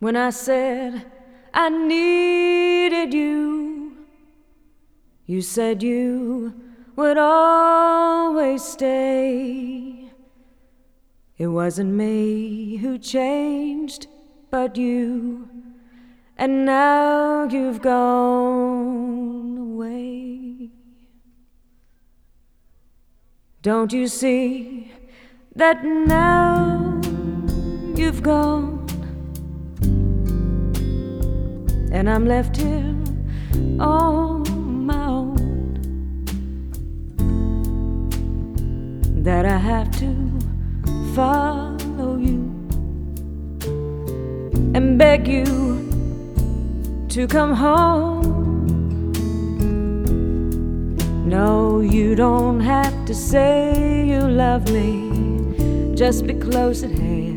When I said I needed you, you said you would always stay. It wasn't me who changed, but you, and now you've gone away. Don't you see that now you've gone, and I'm left here on my own, that I have to follow you and beg you to come home. No, you don't have to say you love me, just be close at hand.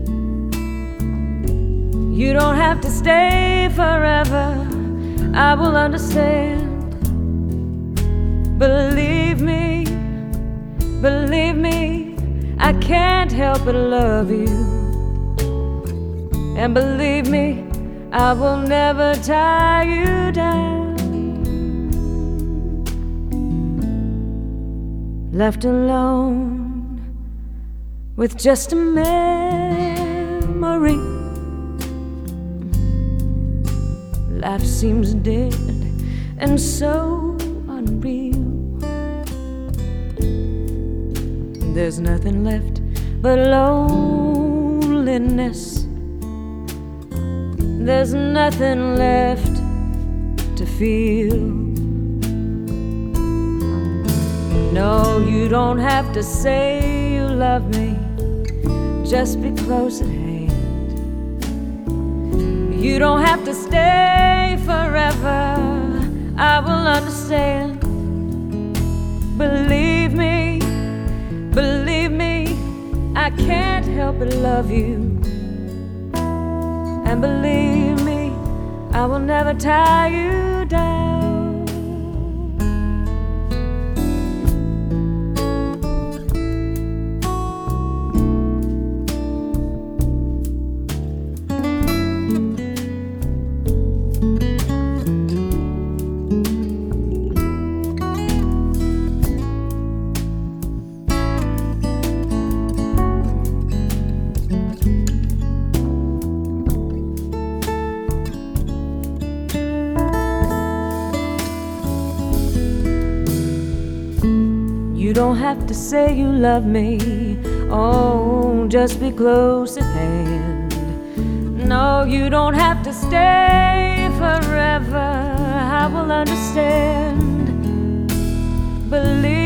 You don't have to stay forever, I will understand. Believe me, I can't help but love you. And believe me, I will never tie you down. Left alone with just a memory, life seems dead and so unreal. There's nothing left but loneliness. There's nothing left to feel. No, you don't have to say you love me, just be close at hand. You don't have to stay forever, I will understand. Believe me, I can't help but love you. And believe me, I will never tie you down. You don't have to say you love me, oh, just be close at hand. No, you don't have to stay forever, I will understand. Believe